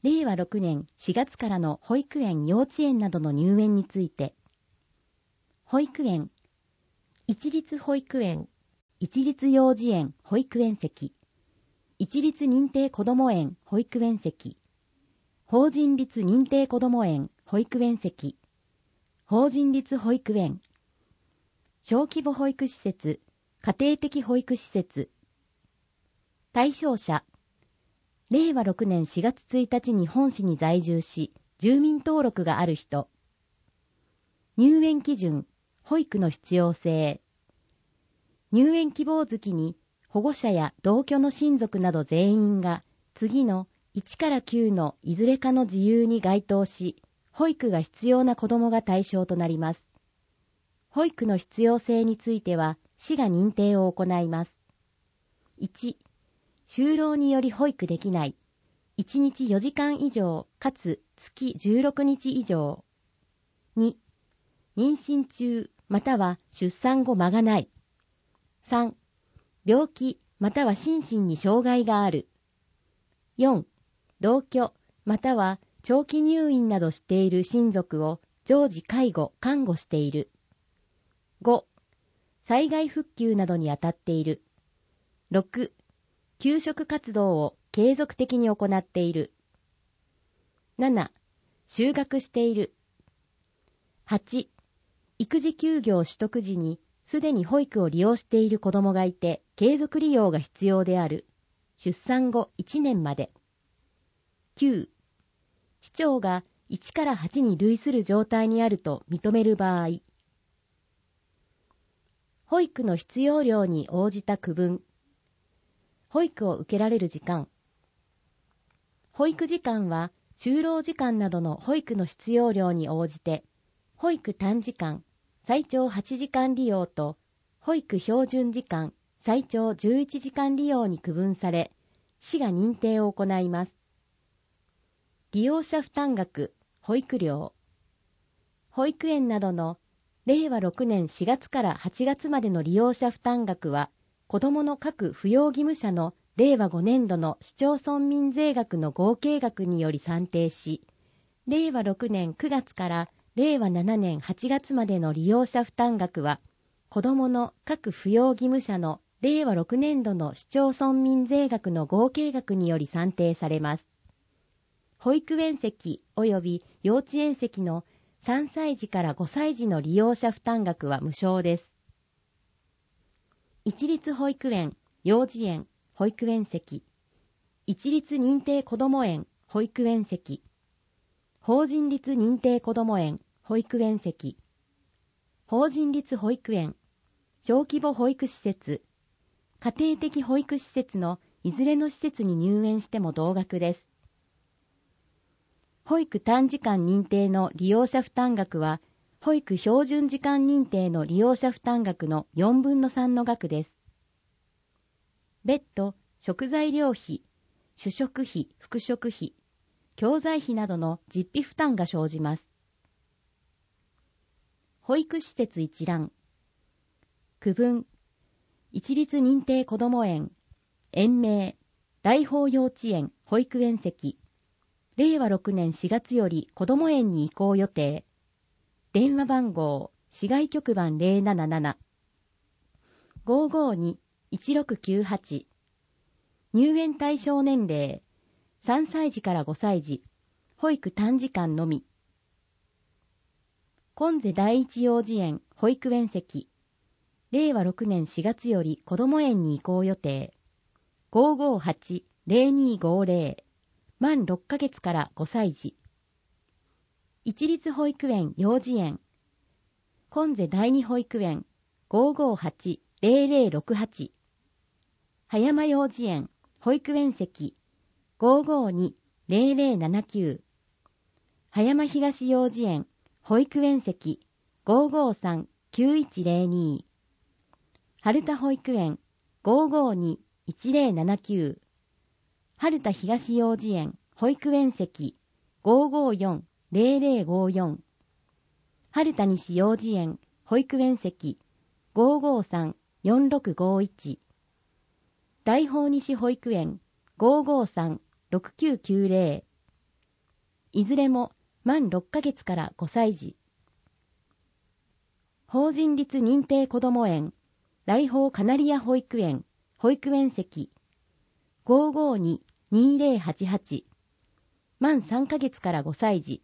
令和6年4月からの保育園・幼稚園などの入園について。保育園、一律保育園、一律幼児園保育園席、一律認定こども園保育園席、法人立認定こども園保育園席、法人立保育園、小規模保育施設、家庭的保育施設。対象者、令和6年4月1日に本市に在住し、住民登録がある人。入園基準、保育の必要性。入園希望月に保護者や同居の親族など全員が次の1から9のいずれかの自由に該当し、保育が必要な子どもが対象となります。保育の必要性については、市が認定を行います。1、就労により保育できない。1日4時間以上、かつ月16日以上。2、妊娠中、または出産後間がない。3、病気、または心身に障害がある。4、同居、または長期入院などしている親族を常時介護・看護している。5、災害復旧などに当たっている。6、給食活動を継続的に行っている。7、就学している。8、育児休業取得時にすでに保育を利用している子どもがいて継続利用が必要である。出産後1年まで。9、市長が1から8に類する状態にあると認める場合。保育の必要量に応じた区分。保育を受けられる時間。保育時間は就労時間などの保育の必要量に応じて、保育短時間、最長8時間利用と、保育標準時間、最長11時間利用に区分され、市が認定を行います。利用者負担額、保育料。保育園などの令和6年4月から8月までの利用者負担額は、子どもの各扶養義務者の令和5年度の市町村民税額の合計額により算定し、令和6年9月から令和7年8月までの利用者負担額は、子どもの各扶養義務者の令和6年度の市町村民税額の合計額により算定されます。保育園席及び幼稚園席の3歳児から5歳児の利用者負担額は無償です。一律保育園、幼児園、保育園席、一律認定こども園、保育園席、法人立認定こども園、保育園席、法人立保育園、小規模保育施設、家庭的保育施設のいずれの施設に入園しても同額です。保育短時間認定の利用者負担額は、保育標準時間認定の利用者負担額の4分の3の額です。別途、食材料費、主食費、副食費、教材費などの実費負担が生じます。保育施設一覧。区分。一律認定こども園、園名、大宝幼稚園、保育園席。令和6年4月よりこども園に移行予定。電話番号、市外局番 077-552-1698。入園対象年齢、3歳児から5歳児、保育短時間のみ。金瀬第一幼稚園、保育園席。令和6年4月よりこども園に移行予定。558-0250。満6ヶ月から5歳児。一律保育園幼児園。金瀬第二保育園 558-0068。葉山幼稚園保育園席 552-0079。葉山東幼稚園保育園席 553-9102。春田保育園 552-1079。春田東幼稚園保育園席 554-0054。春田西幼稚園保育園席 553-4651。大宝西保育園 553-6990。 いずれも満6ヶ月から5歳児。法人立認定こども園、大宝カナリア保育園、保育園席 552-2088、満3ヶ月から5歳児。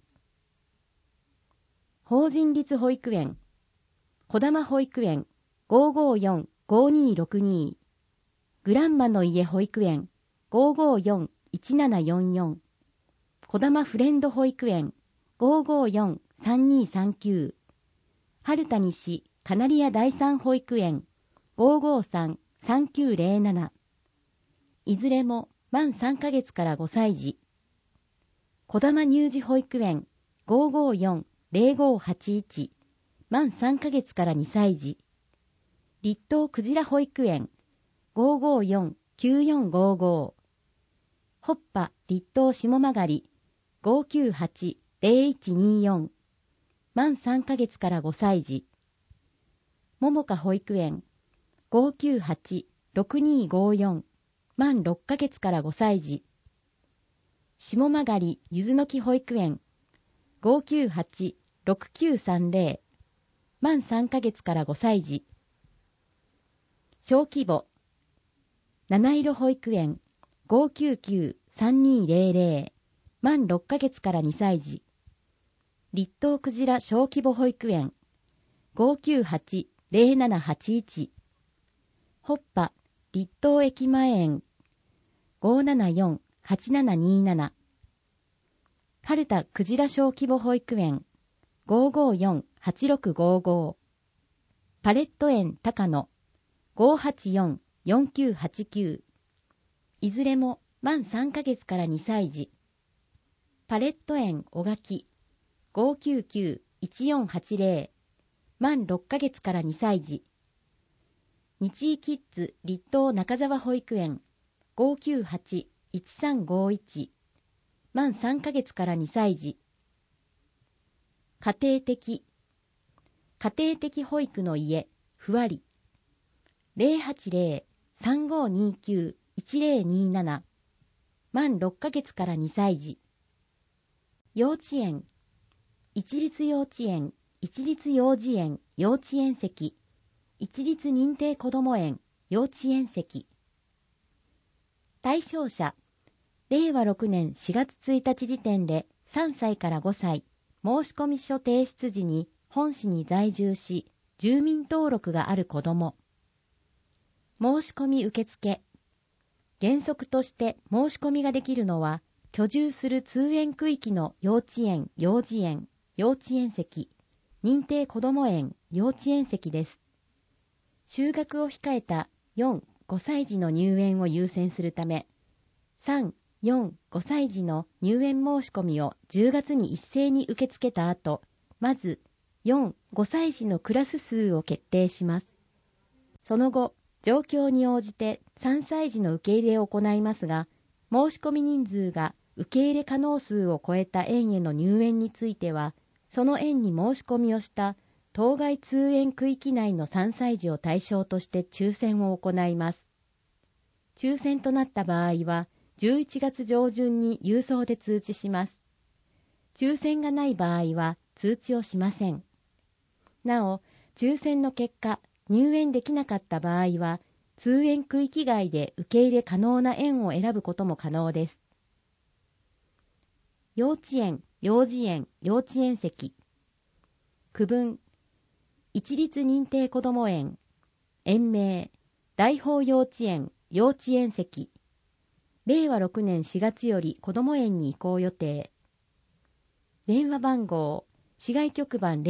法人立保育園、こだま保育園 554-5262、グランマの家保育園 554-1744、こだまフレンド保育園 554-3239、春田西カナリア第三保育園 553-3907、いずれも満3ヶ月から5歳児。こだま乳児保育園 554-0581、満3ヶ月から2歳児。立東クジラ保育園 554-9455、ホッパ立東下曲 598-0124、満3ヶ月から5歳児。ももか保育園 598-6254、満6ヶ月から5歳児。下曲ゆずの木保育園 598-6930、満3ヶ月から5歳児。小規模七色保育園 599-3200、満6ヶ月から2歳児。立東クジラ小規模保育園 598-0781、ホッパ立東駅前園 574-8727、春田クジラ小規模保育園 554-8655、パレット園高野 584-4989、いずれも満3ヶ月から2歳児。パレット園小垣 599-1480、満6ヶ月から2歳児。日医キッズ立東中沢保育園 598-1351、満3ヶ月から2歳児。家庭的保育の家ふわり 080-3529-1027、満6ヶ月から2歳児。幼稚園一律幼稚園、一律幼児園、幼稚園席、一律認定こども園、幼稚園席。対象者、令和6年4月1日時点で3歳から5歳、申込書提出時に本市に在住し、住民登録がある子ども。申し込み受付。原則として申し込みができるのは、居住する通園区域の幼稚園、幼児園、幼稚園席、認定こども園、幼稚園席です。就学を控えた4、5歳児の入園を優先するため、3、4、5歳児の入園申し込みを10月に一斉に受け付けた後、まず4、5歳児のクラス数を決定します。その後、状況に応じて3歳児の受け入れを行いますが、申し込み人数が受け入れ可能数を超えた園への入園については、その園に申し込みをした当該通園区域内の3歳児を対象として抽選を行います。抽選となった場合は、11月上旬に郵送で通知します。抽選がない場合は通知をしません。なお、抽選の結果、入園できなかった場合は、通園区域外で受け入れ可能な園を選ぶことも可能です。幼稚園、幼児園、幼稚園席。区分。一律認定こども園。園名。大宝幼稚園、幼稚園席。令和6年4月よりこども園に移行予定。電話番号。市外局番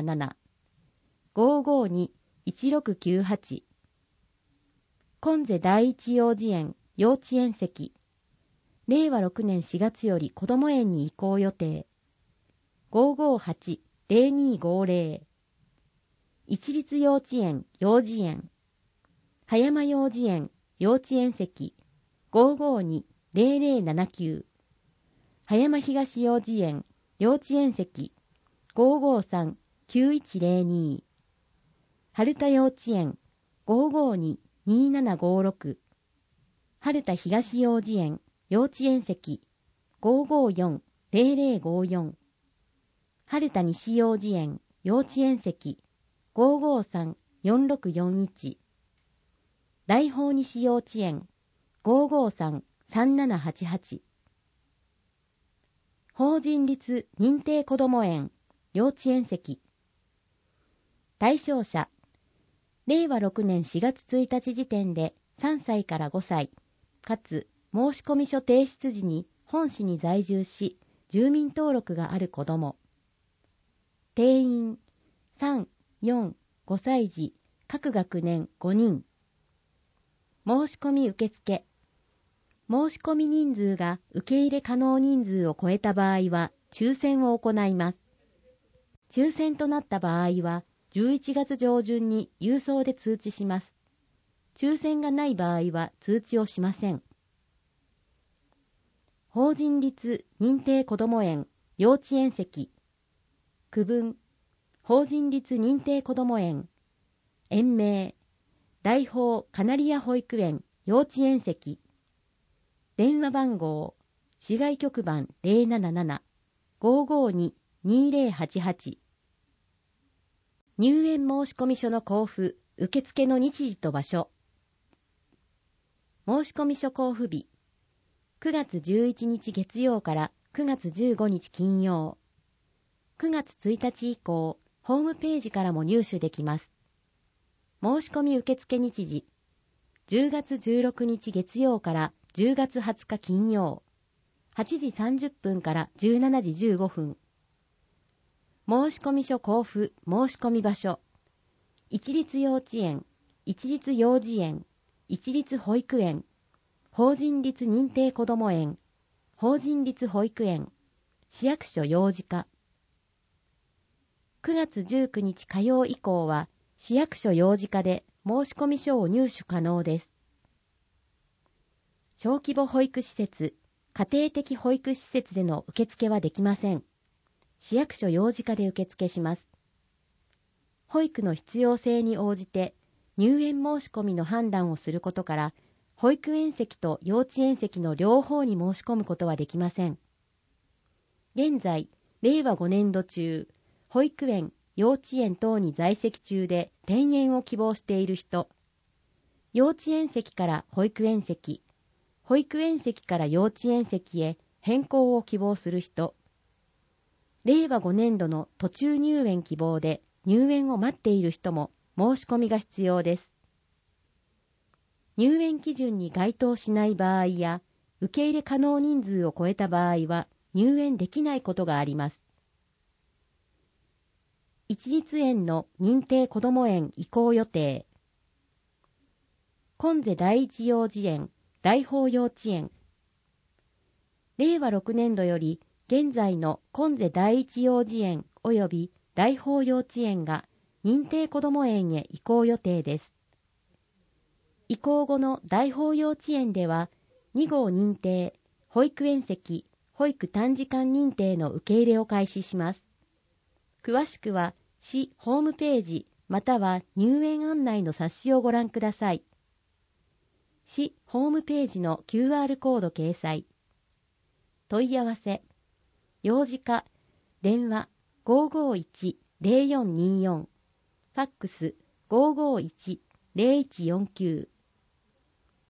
077-552-1698。コンゼ第一幼児園、幼稚園席。令和6年4月よりこども園に移行予定。558-0250。一律幼稚園、幼児園。葉山幼稚園、幼稚園席。552-0079。葉山東幼稚園、幼稚園席。553-9102。春田幼稚園、552-2756。春田東幼稚園、幼稚園席 0054。春田西幼稚園幼稚園席 553-4641。大宝西幼稚園 553-3788。法人立認定こども園幼稚園席。対象者、令和6年4月1日時点で3歳から5歳、かつ申込書提出時に本市に在住し、住民登録がある子ども。定員3、4、5歳児、各学年5人。申し込み受付。申し込み人数が受け入れ可能人数を超えた場合は抽選を行います。抽選となった場合は11月上旬に郵送で通知します。抽選がない場合は通知をしません。法人立認定こども園幼稚園席。区分、法人立認定こども園。園名、大宝カナリア保育園幼稚園席。電話番号、市外局番 077-552-2088。入園申込書の交付、受付の日時と場所。申込書交付日、9月11日月曜から9月15日金曜。9月1日以降、ホームページからも入手できます。申込受付日時、10月16日月曜から10月20日金曜、8時30分から17時15分。申込書交付申込場所、一律幼稚園、一律幼児園、一律保育園、法人立認定こども園、法人立保育園、市役所幼児課。9月19日火曜以降は、市役所幼児課で申込書を入手可能です。小規模保育施設、家庭的保育施設での受付はできません。市役所幼児課で受付します。保育の必要性に応じて入園申し込みの判断をすることから、保育園席と幼稚園席の両方に申し込むことはできません。現在、令和5年度中、保育園、幼稚園等に在籍中で転園を希望している人、幼稚園席から保育園席、保育園席から幼稚園席へ変更を希望する人、令和5年度の途中入園希望で入園を待っている人も申し込みが必要です。入園基準に該当しない場合や、受け入れ可能人数を超えた場合は入園できないことがあります。一律園の認定こども園移行予定。金瀬第一幼児園、大宝幼稚園。令和6年度より現在の金瀬第一幼児園及び大宝幼稚園が認定こども園へ移行予定です。移行後の大宝幼稚園では、2号認定、保育園席、保育短時間認定の受け入れを開始します。詳しくは、市ホームページまたは入園案内の冊子をご覧ください。市ホームページの QR コード掲載。問い合わせ、幼児課、電話 551-0424、ファックス 551-0149